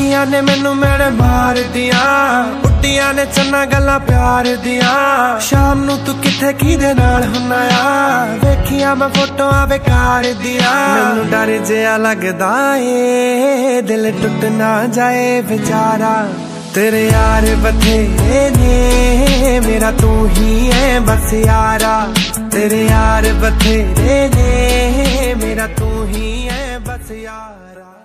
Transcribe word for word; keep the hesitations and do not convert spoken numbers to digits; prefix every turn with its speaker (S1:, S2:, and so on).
S1: अखियां ने मैनू मेरे मार दिया, उड्डियां ने चन्ना गल्लां प्यार दिया। शाम नू तू किथे किदे नाल हुन्ना आ, वेखिया मैं फोटोआं बेकार दिया। मैनू डर जिहा लगदा ए दिल टुट ना जाए बेचारा। तेरे यार बथेरे ने मेरा तू ही है बस यारा। तेरे यार बथेरे ने मेरा तू ही है बस यार।